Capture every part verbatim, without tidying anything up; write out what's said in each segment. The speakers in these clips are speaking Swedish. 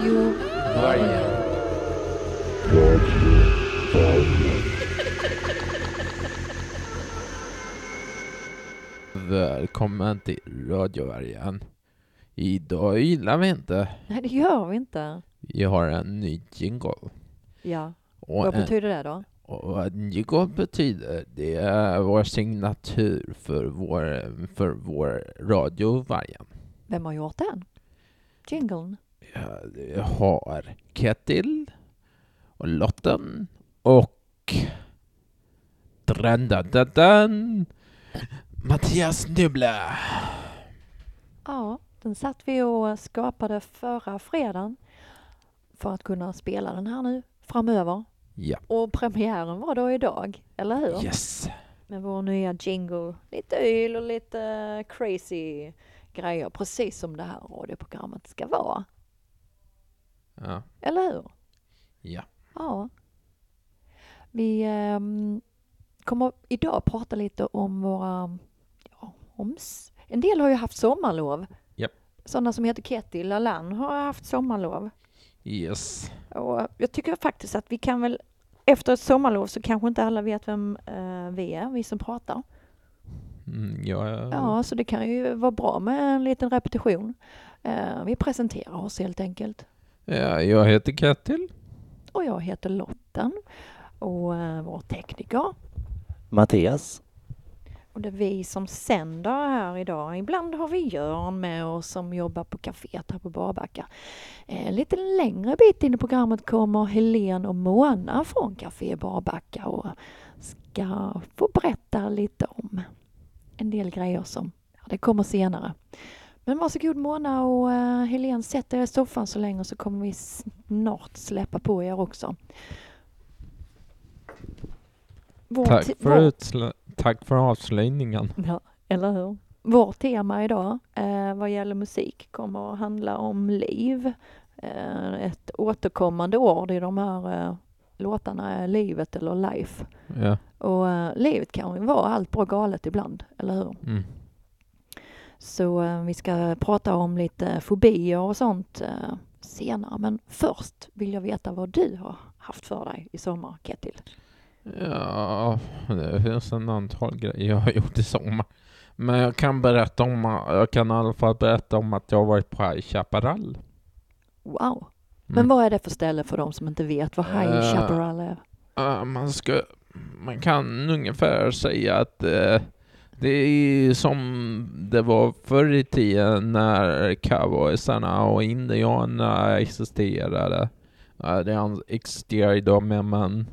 Radio Vargen. Välkommen till Radio Vargen. Idag gillar vi inte. Nej, det gör vi inte. Vi har en ny jingle. Ja, Och vad en, betyder det då? och vad en jingle betyder, det är vår signatur för vår, för vår Radio Vargen. Vem har gjort den? Jinglen? Ja, vi har Ketil och Lotten och Drändadan Mattias Nubble. Ja, den satt vi och skapade förra fredagen för att kunna spela den här nu framöver. Ja. Och premiären var då idag, eller hur? Yes. Med vår nya jingle. Lite yl och lite crazy grejer. Precis som det här radioprogrammet ska vara. Ja. Eller hur? Ja. Ja. Vi eh, kommer idag prata lite om våra... Ja, om, en del har ju haft sommarlov. Japp. Sådana som heter Ketil och Lan har haft sommarlov. Yes. Och jag tycker faktiskt att vi kan väl... Efter ett sommarlov så kanske inte alla vet vem eh, vi är, vi som pratar. Mm, ja, ja. Ja, så det kan ju vara bra med en liten repetition. Eh, vi presenterar oss helt enkelt. Ja, jag heter Ketil. Och jag heter Lotten. Och eh, vår tekniker. Mattias. Och det är vi som sänder här idag. Ibland har vi Jörn med oss som jobbar på kaféet här på Barbacka. Eh, lite längre bit in i programmet kommer Helen och Mona från Café Barbacka och ska få berätta lite om en del grejer som ja, det kommer senare. Men varsågod Mona och uh, Helen, sätt er i soffan så länge så kommer vi snart släppa på er också. Vår Tack te- för, vår... utsl- tack för avslöjningen. Ja, eller hur? Vårt tema idag eh, vad gäller musik kommer att handla om liv. Eh, ett återkommande ord i de här eh, låtarna är livet eller life. Ja. Och eh, livet kan ju vara allt bra galet ibland, eller hur? Mm. Så eh, vi ska prata om lite fobier och sånt eh, senare. Men först vill jag veta vad du har haft för dig i sommar, Ketil. Ja, det finns en antal grejer jag har gjort i sommar. Men jag kan berätta om, jag kan i alla fall berätta om att jag har varit på High Chaparral. Wow. Men Mm. vad är det för ställe för de som inte vet vad High Eh, Chaparral är? Uh, man ska, man kan ungefär säga att uh, det är som det var förr i tiden när cowboysarna och indianerna existerade. Uh, det existerar idag med man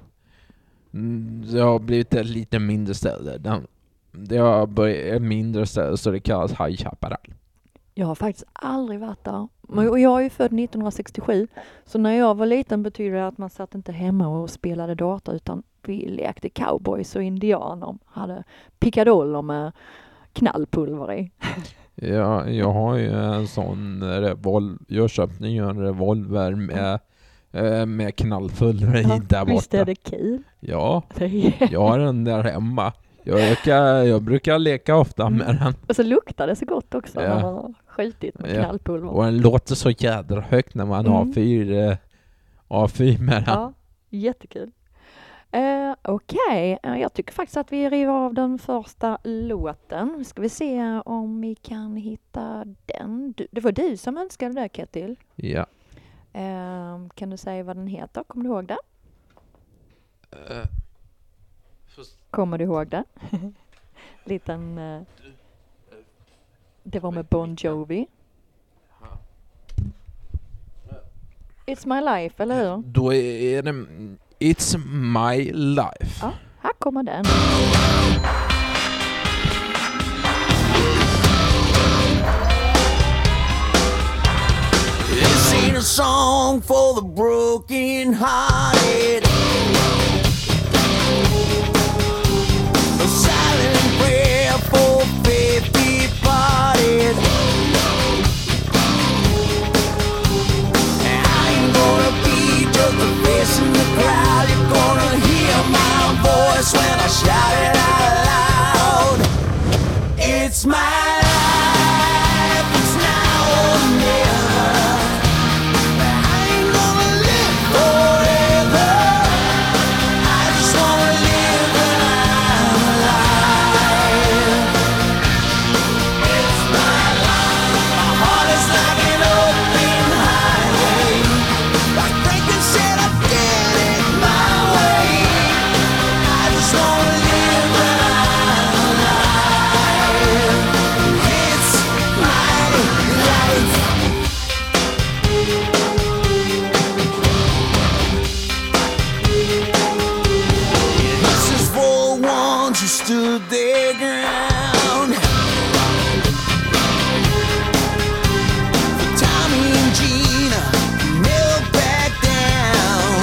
det har blivit ett lite mindre ställe. Den, det har börjat ett mindre ställe så det kallas High Chaparral. Jag har faktiskt aldrig varit där. Men- Och jag är ju född nittonhundrasextiosju. Så när jag var liten betyder det att man satt inte hemma och spelade data utan vi lekte cowboys och indianer. Hade pickadoller med knallpulver i. Ja, jag har ju en sån revolver. Jag köpte ju en revolver med, eh, med knallpulver i där borta. Visst är det kul? Ja, Det är- jag har den där hemma. Jag brukar, jag brukar leka ofta med Mm. den. Och så luktar det så gott också Ja. när man har skjutit med Ja. knallpulver. Och den låter så jädra högt när man Mm. har fyr, eh, har fyr med den. Ja, jättekul. Eh, Okej, eh, jag tycker faktiskt att vi river av den första låten. Ska vi se om vi kan hitta den. Du, det var du som önskade det, Ketil. Ja. Eh, kan du säga vad den heter? Kommer du ihåg det? Eh, Kommer du ihåg det? Liten... Eh, det var med Bon Jovi. It's my life, eller hur? Då är det It's My Life. Ja, här kommer den. This ain't a song for the broken hearted. A silent prayer for faith departed. And I ain't gonna be just a face in the crowd. You're gonna hear my voice when I shout it out loud. It's my life, it's now or never. I playground. For Tommy and Gina, never back down.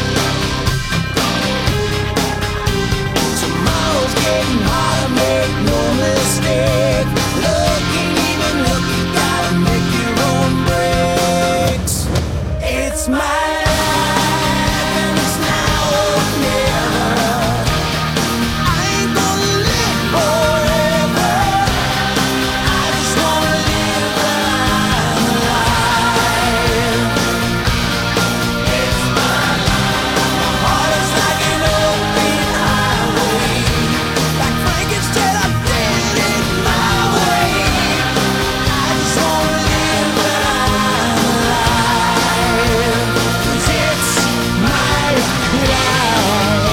Tomorrow's getting harder, make no mistake. Look ain't even look, you gotta make your own breaks. It's my life and it's now or never. I ain't gonna live forever. I just wanna live while I'm alive. It's my life. My heart is like an open highway. Like Frankenstein, I'm dead in my way. I just wanna live while I'm alive. 'Cause it's my life.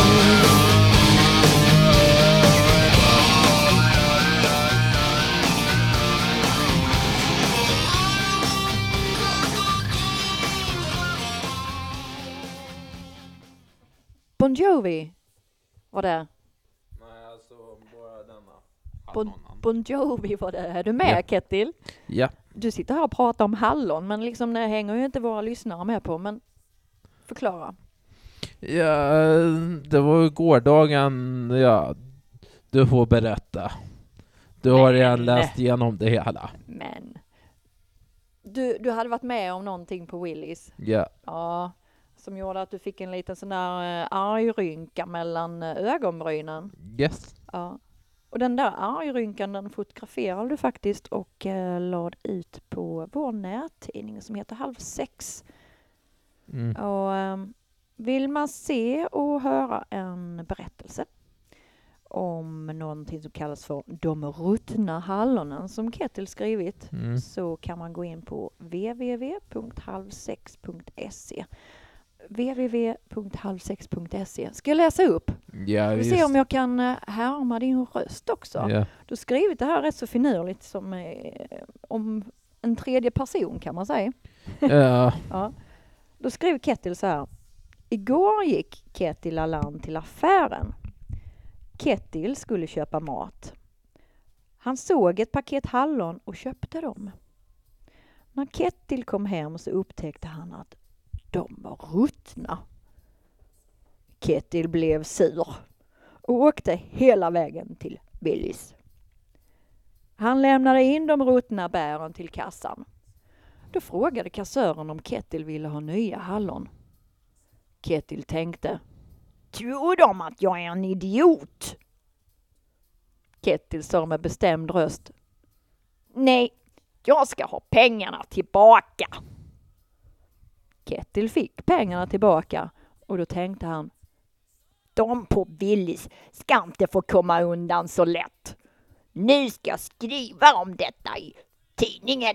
Bon Jovi var det. Nej, alltså bara denna. Bon, bon Jovi var det. Är du med, Ja. Ketil? Ja. Du sitter här och pratar om hallon, men liksom det hänger ju inte våra lyssnare med på. Men förklara. Ja, det var ju gårdagen, ja, du får berätta. Du har redan Men- läst igenom det hela. Men du, du hade varit med om någonting på Willys. Ja, Ja, som gjorde att du fick en liten sån där eh, argrynka mellan eh, ögonbrynen. yes. Ja. Och den där argrynkan, den fotograferade du faktiskt och eh, lade ut på vår nättidning som heter Halv sex. Mm. Och ehm, vill man se och höra en berättelse om någonting som kallas för De ruttna hallonen som Ketil skrivit, Mm. så kan man gå in på w w w punkt halvsex punkt se. w w w punkt halvsex punkt se. Ska jag läsa upp? Ja, Vi visst. se om jag kan eh, härma din röst också. Ja. Du har skrivit det här rätt så finurligt som eh, om en tredje person kan man säga. Ja. Ja. Då skrev Ketil så här. Igår gick Ketil Allan till affären. Ketil skulle köpa mat. Han såg ett paket hallon och köpte dem. När Ketil kom hem så upptäckte han att de var ruttna. Ketil blev sur och åkte hela vägen till Willys. Han lämnade in de ruttna bären till kassan. Då frågade kassören om Ketil ville ha nya hallon. Ketil tänkte, tror de att jag är en idiot? Ketil sa med bestämd röst, nej, jag ska ha pengarna tillbaka. Ketil fick pengarna tillbaka och då tänkte han, de på Willys ska inte få komma undan så lätt. Nu ska jag skriva om detta i tidningen.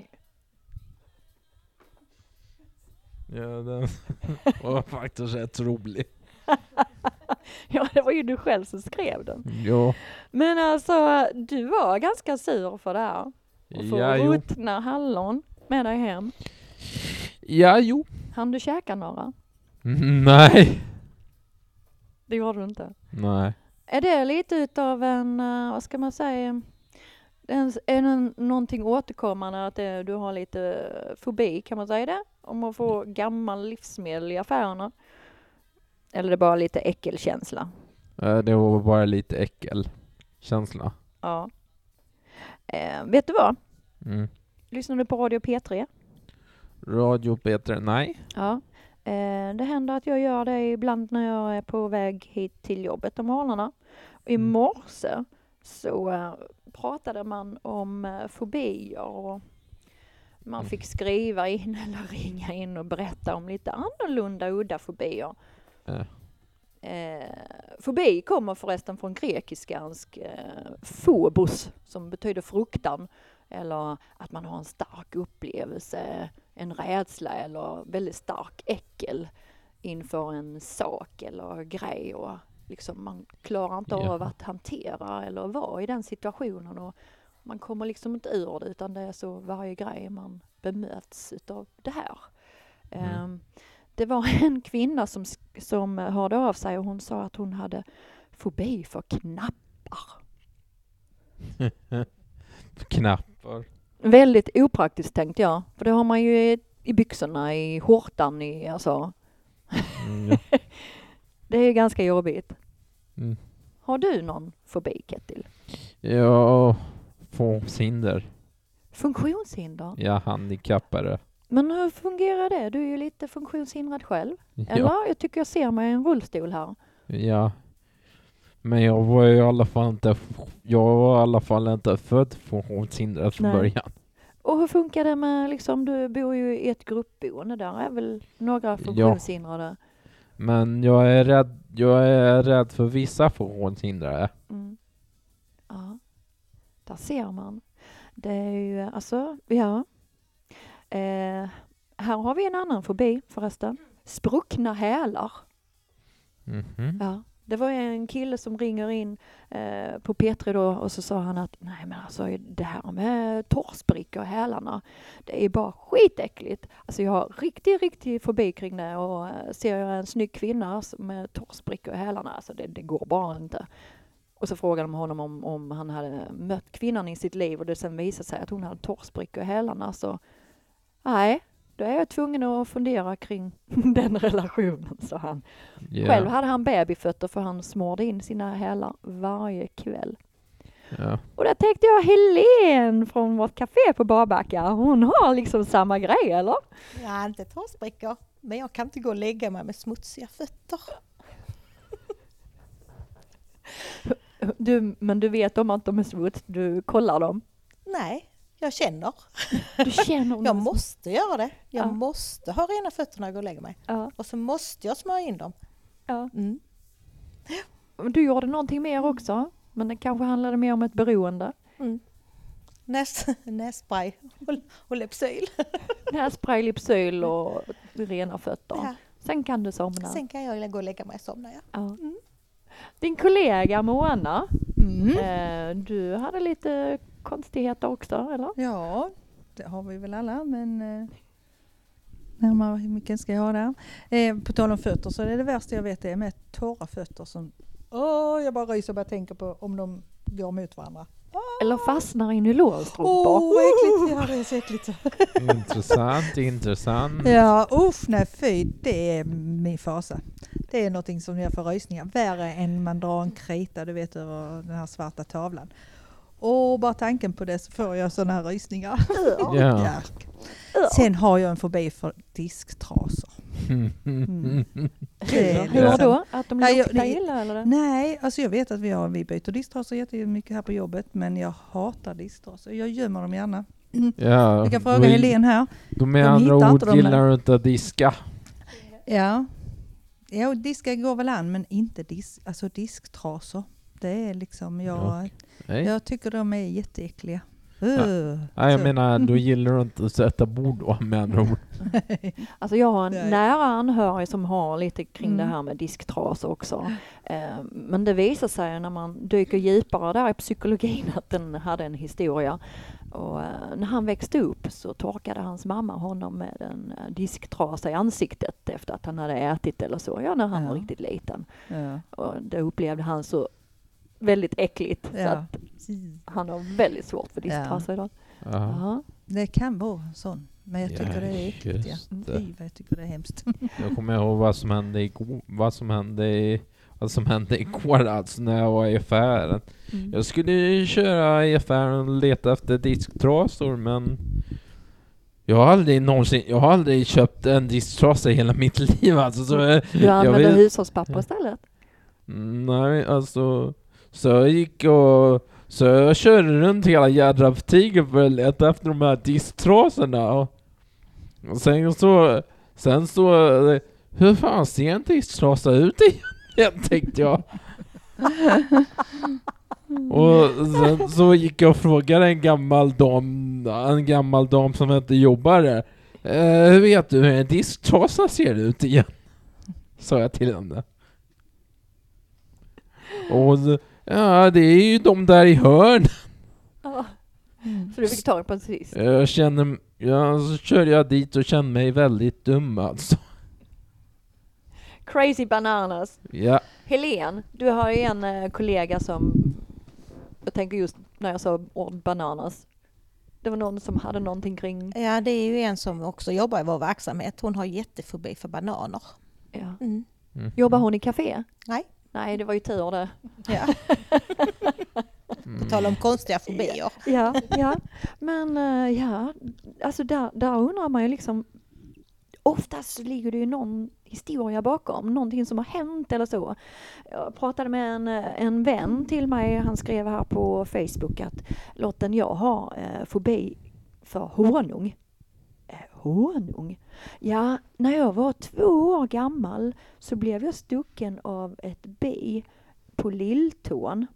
Ja, den var faktiskt rätt rolig. Ja, det var ju du själv som skrev den. Ja, Men alltså, du var ganska sur för det här. Och få ja, jo. ruttna hallon med dig hem. Ja, jo. Hann du käka några? Nej. Det gjorde du inte. Nej. Är det lite utav en, eh, vad ska man säga, en, är det någonting återkommande att det, du har lite fobi, kan man säga det? Om att få gammal livsmedel i affärerna? Eller är det bara lite äckelkänsla? Eh, Det var bara lite äckelkänsla. Ja. Eh, vet du vad? Mm. Lyssnar du på Radio P tre? Radio Peter, nej. Ja. Eh, det händer att jag gör det ibland när jag är på väg hit till jobbet om morgnarna. I Mm. morse så eh, pratade man om eh, fobier och man Mm. fick skriva in eller ringa in och berätta om lite annorlunda udda fobier. Eh. Eh, fobi kommer förresten från grekiskans eh, phobos som betyder fruktan eller att man har en stark upplevelse, en rädsla eller väldigt stark äckel inför en sak eller grej och liksom man klarar inte Ja. av att hantera eller vara i den situationen och man kommer liksom inte ur det utan det är så varje grej man bemöts utav det här. Mm. Um, det var en kvinna som, som hörde av sig och hon sa att hon hade fobi för knappar. Knappar. Väldigt opraktiskt tänkte jag. För det har man ju i, i byxorna, i skjortan, i alltså. Mm, ja. Det är ganska jobbigt. Mm. Har du någon fobi, Kettil? Ja, funktionshinder. Funktionshinder? Ja, handikappare. Men hur fungerar det? Du är ju lite funktionshindrad själv. Eller? Ja, Jag tycker jag ser mig i en rullstol här. ja. Men jag var ju i alla fall inte, jag var i alla fall inte född funktionshindrad från Nej. början. Och hur funkar det med, liksom, du bor ju i ett gruppboende, där är väl några funktionshindrade? Men jag är rädd, jag är rädd för vissa funktionshindrade. Mm. Ja, där ser man. Det är ju, alltså, ja. Eh, här har vi en annan fobi förresten. Spruckna hälar. Mhm. Ja. Det var en kille som ringer in eh, på P tre då, och så sa han att nej, men alltså det här med tårsprickor i hälarna, det är bara skitäckligt. Alltså jag har riktigt, riktigt fobi kring det, och eh, ser jag en snygg kvinna med tårsprickor i hälarna, alltså det, det går bara inte. Och så frågade de honom om, om han hade mött kvinnan i sitt liv, och det sen visade sig att hon hade tårsprickor i hälarna, så nej. Då är jag tvungen att fundera kring den relationen, sa han. Ja. Själv hade han babyfötter, för han smorde in sina hälar varje kväll. Ja. Och där tänkte jag, Helene från vårt café på Barbacka, hon har liksom samma grej, eller? Ja, inte tårsprickor. Men jag kan inte gå och lägga mig med smutsiga fötter. Du, men du vet om att de är smuts, du kollar dem. Nej, jag känner. Du känner om Jag de är måste göra det. Jag Ja. måste ha rena fötter när jag går och lägger mig. Ja, Och så måste jag smörja in dem. ja. Mm. Du gjorde någonting mer också, men det kanske handlade mer om ett beroende. Mm. Näs, nässpray och, och Lypsyl. Nässpray, Lypsyl och rena fötter. Ja. Sen kan du somna. Sen kan jag gå och lägga mig och somna. Ja. Ja. Mm. Din kollega Mona, Mm. eh, du hade lite konstigheter också, eller? Ja, det har vi väl alla, men eh, närmare hur mycket ska jag ha där? Eh, på tal om fötter, så är det det värsta jag vet, det är med torra fötter som, åh, jag bara ryser och bara tänker på om de går mot varandra. Eller fastnar i nylonstrumpor. Åh, vad äckligt, ja, det är så äckligt. Intressant, intressant. Ja, uff, nej fy, det är min fasa. Det är någonting som jag får rysningar. Värre än man drar en krita, du vet, över den här svarta tavlan. Och bara tanken på det så får jag sådana här rysningar. Ja. Järk. Sen har jag en fobi för disktrasor. Mm. Det är Hur liksom- då? Att de Ja, jag- luktar det- illa, eller? Nej, alltså jag vet att vi, har, vi byter disktrasor jättemycket här på jobbet, men jag hatar disktrasor. Jag gömmer dem gärna. Ja, Jag kan fråga då- Helene här. Då med De andra hittar inte ord de gillar där. du inte att diska. Ja, ja och diska går väl an, men inte disk, alltså disktrasor. Det är liksom, jag, Nej. jag tycker de är jätteäckliga. Uh, Nej, jag så. menar, då gillar du inte att sätta bord då, med andra ord. Alltså jag har en Nej. nära anhörig som har lite kring Mm. det här med disktrasor också. Eh, men det visar sig när man dyker djupare där i psykologin att den hade en historia. Och eh, när han växte upp så torkade hans mamma honom med en eh, disktrasa i ansiktet efter att han hade ätit eller så. Ja, när han Ja. var riktigt liten. Ja. Och det upplevde han så väldigt äckligt. Så Ja. att han har väldigt svårt för disktrasor idag. Ja. Ja. Det kan vara sån, men jag tycker Ja, det är äckligt. Ja. just Mm, det. fy, vad jag tycker det är hemskt. Jag kommer ihåg vad som hände igår, vad som hände i, vad som hände igår alltså när jag var i affären. Mm. Jag skulle ju köra i affären och leta efter disktrasor, men jag har aldrig någonsin, jag har aldrig köpt en disktrasa i hela mitt liv alltså, så jag, Du jag använder vet- hushållspapper istället? Nej, alltså så jag gick och så jag körde runt hela jädra butiken för att leta efter de här disktrasorna och, och sen så sen så hur fan ser en disktrasa ut igen, tänkte jag. Och sen så gick jag och frågade en gammal dam, en gammal dam som inte jobbar där. Eh, hur vet du hur en disktrasa ser ut igen? Sa jag till henne. Och så, ja, det är ju de där i hörn. Ja. Så du fick tag på en sist? Jag känner, ja, så körde jag dit och kände mig väldigt dum alltså. Crazy bananas. Ja. Helene, du har ju en eh, kollega som, jag tänker just när jag sa ord bananas. Det var någon som hade någonting kring... Ja, det är ju en som också jobbar i vår verksamhet. Hon har jättefobi för bananer. Ja. Mm. Mm. Jobbar hon i café? Nej. Nej, det var ju tur det. Ja. På tal om konstiga fobier. Ja, ja. Men uh, ja, alltså där, där undrar man ju liksom, oftast ligger det ju någon historia bakom, någonting som har hänt eller så. Jag pratade med en, en vän till mig, han skrev här på Facebook att Lotten, jag har uh, fobi för honung. Uh, honung? Ja, när jag var två år gammal så blev jag stucken av ett bi på lilltån.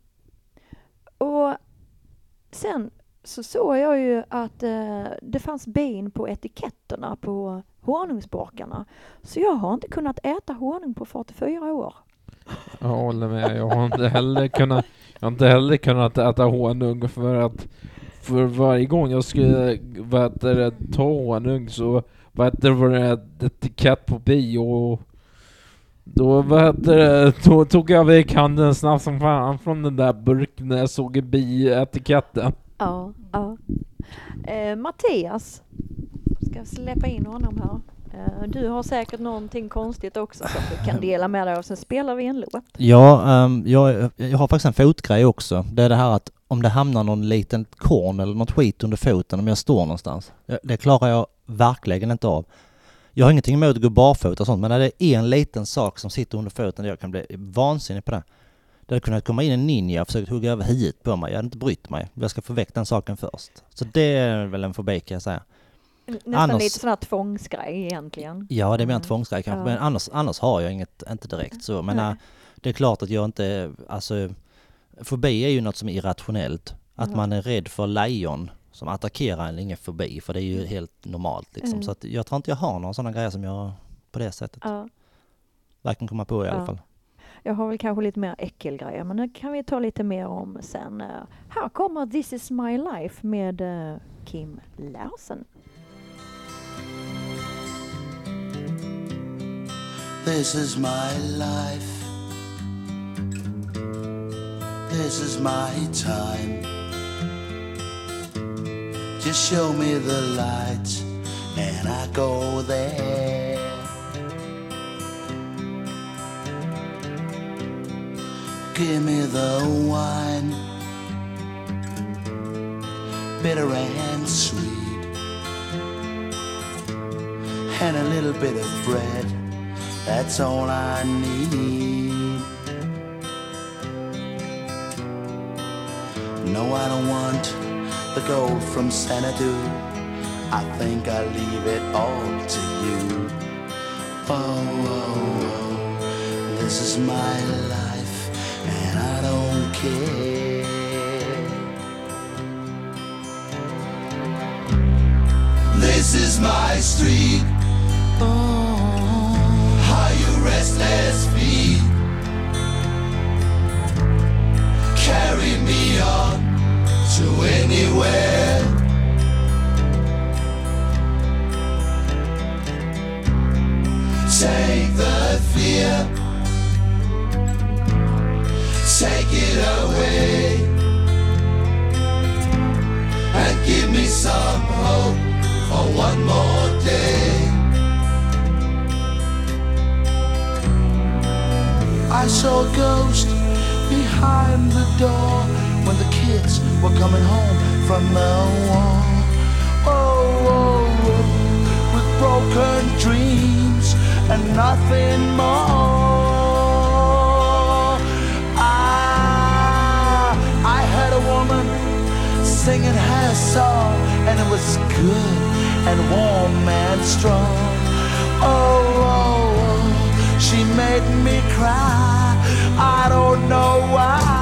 Och sen så såg jag ju att eh, det fanns bin på etiketterna på honungsbakarna. Så jag har inte kunnat äta honung på fyrtiofyra år. Jag håller med. Jag har inte heller kunnat, jag har inte heller kunnat äta honung för att för varje gång jag skulle vad heter det, ta honung så vad heter det, var det ett etikett på bi och då, vad heter det, då tog jag väck handen snabbt som fan från den där burken när jag såg bi-etiketten. Ja, ja. Eh, Mattias, ska jag släppa in honom här. Eh, du har säkert någonting konstigt också som du kan dela med dig av. Sen spelar vi en låt. Ja, um, jag, jag har faktiskt en fotgrej också. Det är det här att om det hamnar någon liten korn eller något skit under foten om jag står någonstans. Det klarar jag verkligen inte av. Jag har ingenting emot att gå barfota och sånt, men när det är en liten sak som sitter under foten, jag kan bli vansinnig på det. Det hade kunnat komma in en ninja och försökt hugga över huvudet på mig. Jag hade inte brytt mig. Jag ska få väck den saken först. Så det är väl en fobi, kan jag säga. Nästan Annars- lite sån här tvångsgrej egentligen. Ja, det är mer en Mm. tvångsgrej kanske. Ja. Men annars, annars har jag inget, inte direkt så. Men Nej. äh, det är klart att jag inte, alltså, fobi är ju något som är irrationellt. Att Ja. man är rädd för lejon som attackerar en, ingen fobi. För det är ju helt normalt liksom. Mm. Så att jag tror inte jag har några sådana grejer som jag på det sättet Ja. verkligen komma på i alla Ja. fall. Jag har väl kanske lite mer äckelgrejer, men det kan vi ta lite mer om sen. Eh, här kommer This is my life med eh, Kim Larsen. This is my life. This is my time. Just show me the lights and I go there. Give me the wine, bitter and sweet, and a little bit of bread. That's all I need. No, I don't want the gold from Xanadu. I think I leave it all to you. Oh, oh, oh, this is my life, and I don't care. This is my street. Oh, how you restless feet carry me on to anywhere. Take the fear, take it away, and give me some hope for one more day. I saw a ghost behind the door when the kids were coming home from the war. Oh, oh, oh, with broken dreams and nothing more. I, I heard a woman singing her song, and it was good and warm and strong. Oh, oh, oh, she made me cry. I don't know why.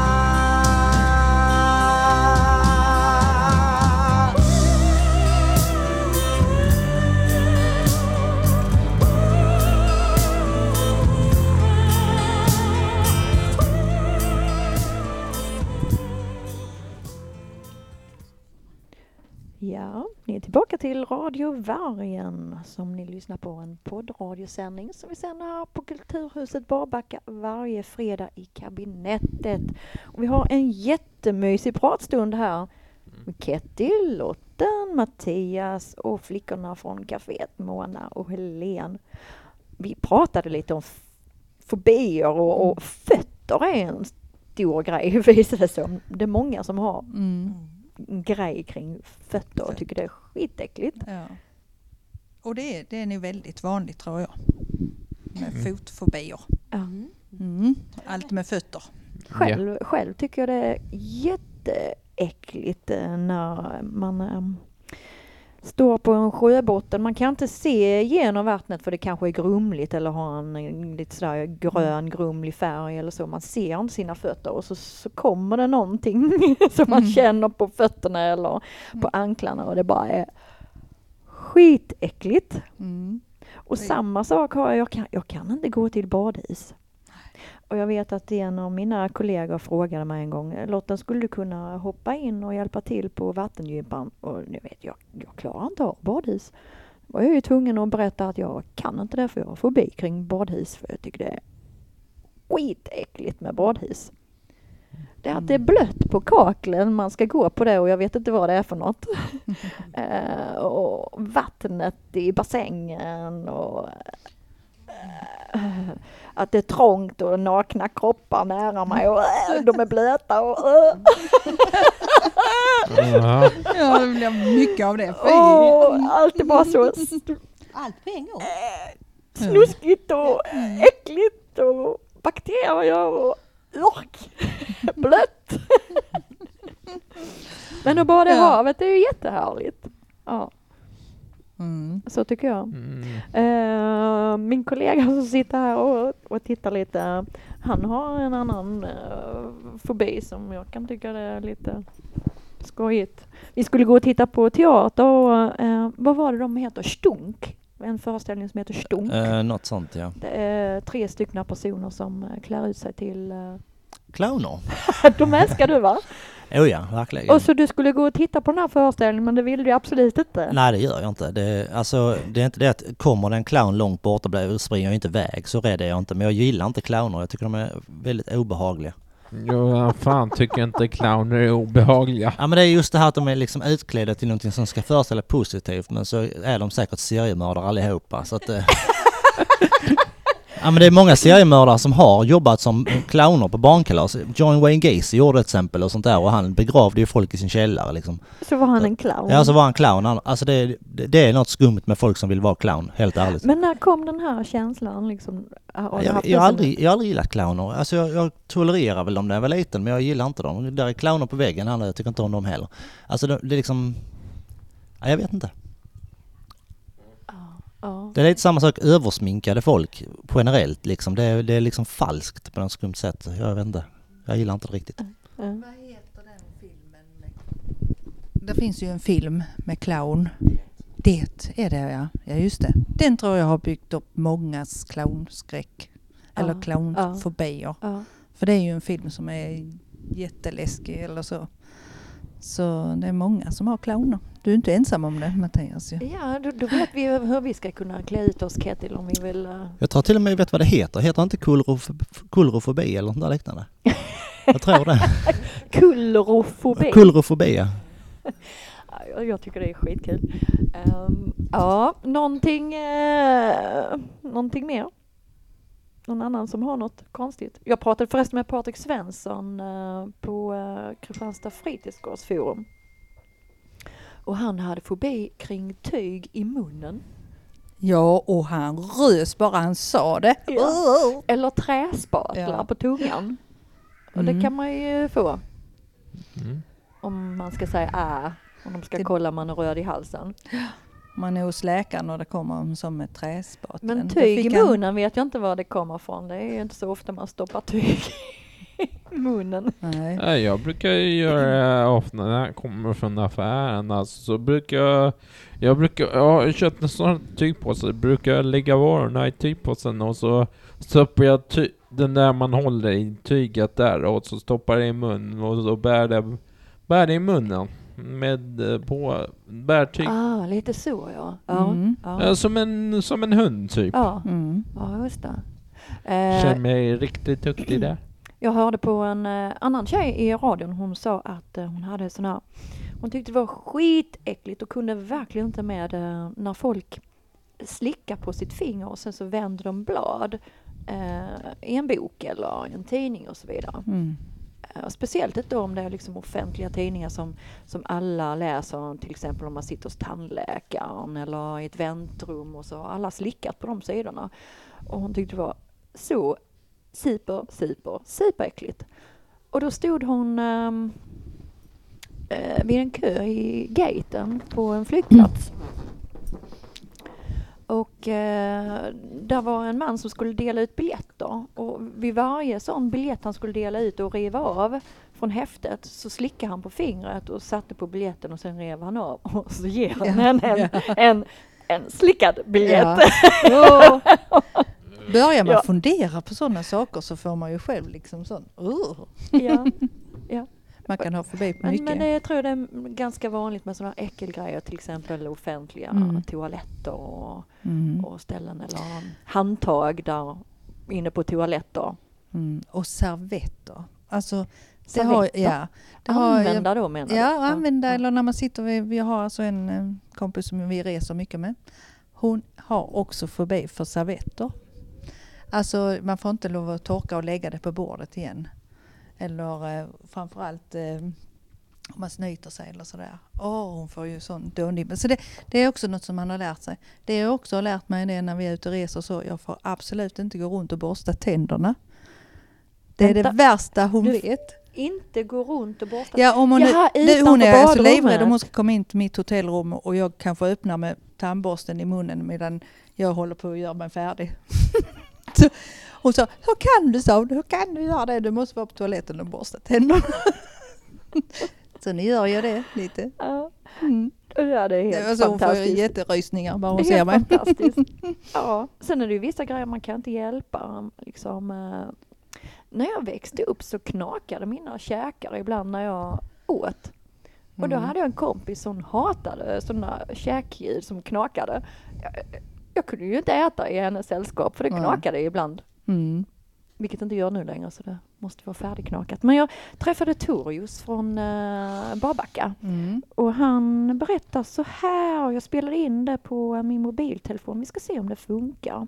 Ja, ni är tillbaka till Radio Vargen som ni lyssnar på, en poddradiosändning som vi sänder här på Kulturhuset Barbacka varje fredag i kabinettet. Och vi har en jättemysig pratstund här med Ketty, Lotten, Mattias och flickorna från kaféet Mona och Helen. Vi pratade lite om f- fobier och, och fötter är en stor grej, visar det som. Det är många som har Mm. en grej kring fötter och tycker det är skitäckligt. Ja. Och det är, det är nog väldigt vanligt tror jag. Med Mm. fotfobier. Ja. Mm. Allt med fötter. Själv, själv tycker jag det är jätteäckligt eh, när man eh, står på en sjöbotten. Man kan inte se genom vattnet för det kanske är grumligt eller har en, en lite sådär grön grumlig färg eller så. Man ser inte sina fötter och så, så kommer det någonting som man Mm. känner på fötterna eller på anklarna och det bara är skitäckligt. Mm. Och samma sak har jag, jag kan, jag kan inte gå till badis. Och jag vet att en av mina kollegor frågade mig en gång, Lotten, skulle du kunna hoppa in och hjälpa till på vattengympan? Och nu vet jag, jag klarar inte av badis. Då var jag ju tvungen att berätta att jag kan inte det för jag har fobi kring badhis. För jag tycker det är skitäckligt med badhis. Det är att det är blött på kaklen, man ska gå på det och jag vet inte vad det är för något. eh, och vattnet i bassängen och eh, att det är trångt och nakna kroppar nära mig och äh, de är blöta och äh. Ja. Ja, det blir mycket av det. Fy. och allt är bara så st- Allt på en gång. snuskigt och äckligt och bakterier och urk, blött. Men att bada i Ja. havet är ju jättehärligt. Ja, Mm. så tycker jag. Mm. Eh, min kollega som sitter här och, och tittar lite, han har en annan uh, fobi som jag kan tycka det är lite skojigt. Vi skulle gå och titta på teater och eh, vad var det de heter? Stunk. En föreställning som heter Stunk. Eh, något sånt ja. Det är tre stycken personer som eh, klär ut sig till... Uh, Clowner. de älskar du va? Oh ja, verkligen. Och så du skulle gå och titta på den här föreställningen men det ville du absolut inte. Nej, det gör jag inte. Det, alltså, det är inte det att kommer det en clown långt bort och blir, springer jag inte iväg, så rädd är jag inte. Men jag gillar inte clowner. Jag tycker de är väldigt obehagliga. Jag fan tycker inte clowner är obehagliga. Ja, men det är just det här att de är liksom utklädda till någonting som ska föreställa positivt, men så är de säkert seriemördare allihopa. Så att, eh. Ja, men det är många seriemördare som har jobbat som clowner på barnkalas. John Wayne Gacy gjorde ett exempel och sånt där, och han begravde ju folk i sin källare liksom. Så var han en clown. Ja, så var han clown. Han, alltså det, det, det är något skumt med folk som vill vara clown, helt ärligt. Men när kom den här känslan liksom? Har du Jag, haft jag, det har som- aldrig, jag har aldrig gillat clowner. Alltså jag, jag tolererar väl dem när jag var liten, men jag gillar inte dem. Där är clowner på väggen, jag tycker inte om dem heller. Alltså det, det är liksom... Ja, jag vet inte. Ja. Det är lite samma sak, översminkade folk generellt liksom. Det är, det är liksom falskt på något skumt sätt. Jag vet inte. Jag gillar inte det riktigt. Ja. Vad heter den filmen? Med... Det finns ju en film med clown. Det är det ja. Ja just det. Den tror jag har byggt upp mångas clownskräck. Eller Ja, clownfobier. Ja. För det är ju en film som är jätteläskig eller så. Så det är många som har clowner. Du är inte ensam om det, Mattias. Ju. Ja, då, då vet vi hur vi ska kunna klä ut oss, Ketil, om vi vill... Uh... Jag tror till och med vet vad det heter. Heter det inte kulrof- kulrofobi eller något där liknande? Jag tror det. Kulrofobi. Kulrofobi, ja. Ja, jag, jag tycker det är skitkul. Um, ja, någonting, uh, någonting mer? Någon annan som har något konstigt? Jag pratade förresten med Patrik Svensson uh, på uh, Kristianstad fritidsgårdsforum. Och han hade fobi kring tyg i munnen. Ja, och han rös bara han sa det. Ja. Eller träspatlar Ja. på tungan. Och Mm. det kan man ju få. Mm. Om man ska säga äh. Om de ska Det- kolla om man är röd i halsen. Man är hos läkaren och det kommer som ett träspat. Men Det tyg i fick han- munnen vet jag inte var det kommer från. Det är ju inte så ofta man stoppar tyg i munnen. Nej. Nej, jag brukar ju göra eh, ofta när jag kommer från affären. Alltså, så brukar jag... Jag brukar... Jag har köpt en sån tygpåse. Brukar jag lägga varorna i tygpåsen och så stoppar jag ty- den där man håller i tyget där och så stoppar det i munnen och så bär det, bär det i munnen. med eh, på bärtyg. Ah, lite så ja. Ja, Mm. ja. Ja, som, en, som en hund typ. ja. Mm. ja just det. Eh, Känner mig riktigt duktig där. Jag hörde på en eh, annan tjej i radion, hon sa att eh, hon hade sån här, hon tyckte det var skitäckligt och kunde verkligen inte med eh, när folk slickar på sitt finger och sen så vänder de blad eh, i en bok eller en tidning och så vidare. Mm. Eh, speciellt inte om det är liksom offentliga tidningar som, som alla läser, till exempel om man sitter hos tandläkaren eller i ett väntrum och så har alla slickat på de sidorna. Och hon tyckte det var så super, super, superäckligt. Och då stod hon um, uh, vid en kö i gaten på en flygplats. Mm. Och uh, där var en man som skulle dela ut biljetter. Och vid varje sån biljett han skulle dela ut och riva av från häftet så slickade han på fingret och satte på biljetten och sen rev han av. Och så ger han Ja. en, en, Ja. en, en slickad biljett. Ja. Börjar man Ja. fundera på sådana saker så får man ju själv liksom sån, uh. Ja. Man kan ha förbi på Men, mycket. men det, jag tror det är ganska vanligt med sådana äckelgrejer, till exempel offentliga Mm. toaletter och, Mm. och ställen eller handtag där inne på toaletter. Mm. Och servetter. Alltså, det Servetter? har, ja, det har, Använda då menar du? Ja, använda Ja. eller när man sitter, vi, vi har alltså en eh, kompis som vi reser mycket med. Hon har också förbi för servetter. Alltså man får inte lov att torka och lägga det på bordet igen. Eller eh, framförallt eh, om man snyter sig eller sådär. Åh, hon får ju sån dålig. Så det, det är också något som man har lärt sig. Det jag också har lärt mig det när vi är ute och reser så jag får absolut inte gå runt och borsta tänderna. Det är Vänta. det värsta hon Du- vet. Inte gå runt och borta. Ja, om hon, Jaha, nu, utanför hon är alltså badrummet. livrädd om hon ska komma in till mitt hotellrum och jag kanske öppnar med tandborsten i munnen medan jag håller på att göra mig färdig. Så, hon sa, hur kan du så? Hur kan du göra det? Du måste vara på toaletten och borsta tänderna. Så nu gör jag det lite. Ja, Mm. ja, det är helt Alltså, hon får ju fantastiskt. jätterysningar bara hon Det är ser helt mig. fantastiskt. Ja. Sen är det ju vissa grejer man kan inte hjälpa. Liksom, eh, när jag växte upp så knakade mina käkar ibland när jag åt. Och då Mm. hade jag en kompis som hatade sådana käkljud som knakade. Jag, jag kunde ju inte äta i hennes sällskap för det Nej. knakade ibland. Mm. Vilket inte gör nu längre så det måste vara färdigknakat. Men jag träffade Torjus från uh, Barbacka. Mm. Och han berättar så här, och jag spelade in det på min mobiltelefon. Vi ska se om det funkar.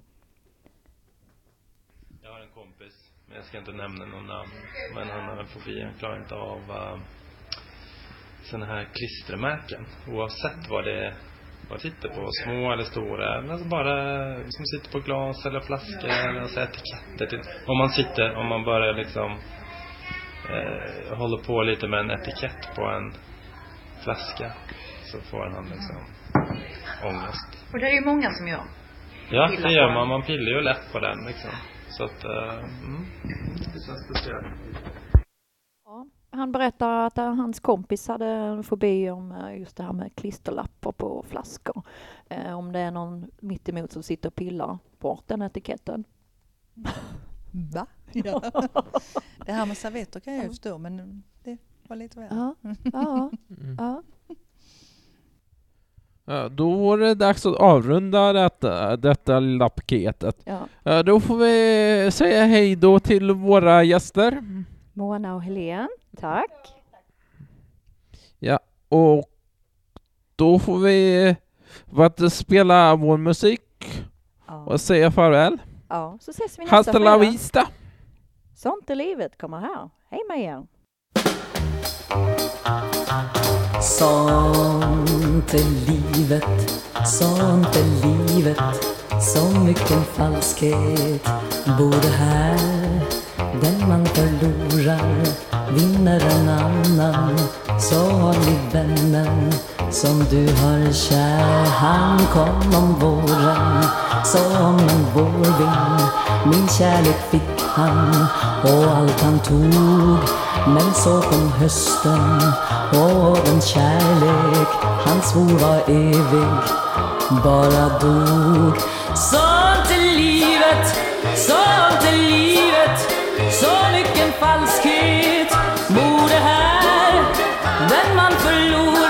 Jag har en kompis, men jag ska inte nämna någon namn. Men han har en fobi, han klarar inte av uh, såna här klistermärken. Oavsett vad det är, vad det sitter på, små eller stora. Eller alltså bara som sitter på glas eller flaska eller alltså etiketter. Till. Om man sitter, om man börjar liksom eh, håller på lite med en etikett på en flaska så får han liksom ångest. Och det är ju många som gör. Ja, Pillar det gör på man. den. Man pillar ju lätt på den liksom. Så att, uh, mm, det känns speciellt. Ja, han berättar att uh, hans kompis hade en fobi om uh, just det här med klisterlappar på flaskor. Uh, om det är någon mitt emot som sitter och pillar bort den etiketten. Va? Ja. Det här med servetter kan jag ju förstå men det var lite värre. Ja, ja, Mm. ja. Ja, då var det dags att avrunda detta, detta lilla paketet. ja. Ja, då får vi säga hej då till våra gäster. Mona och Helene, tack. Ja, och då får vi vad, spela vår musik Ja, och säga farväl. ja. Så ses vi nästa Hasta la fredag. vista! Sånt är livet kommer här. Hej med er. Sånt är livet, sånt är livet. Så mycket falskhet bor det här. Den man förlorar vinner en annan. Så har vi vännen som du har kär. Han kom om våren som en vårvind. Min kärlek fick han och allt han tog. Men så kom hösten och den kärlek han svor var evig bara dog. Sånt är livet, sånt är livet. Så mycket falskhet bor det här. Den man förlorar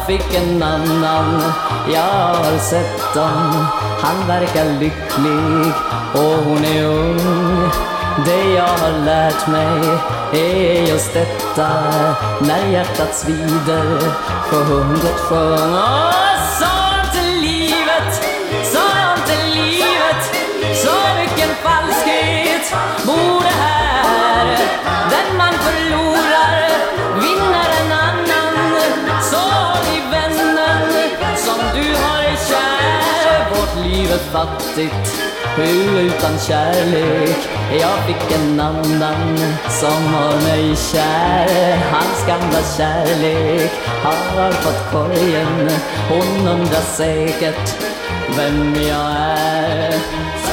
fick en annan. Jag har sett dem, han verkar lycklig och hon är ung. Det jag har lärt mig är just detta, när hjärtat svider för hundret sjöng. Åh, sa inte livet, sa inte livet, så vilken falskhet borde här. Den man förlorar vinner en annan. Så i vännen som du har kär. Vårt liv är fattigt utan kärlek. Jag fick en annan som har mig kär. Hans gamla kärlek har fått korgen. Hon undrar säkert vem jag är.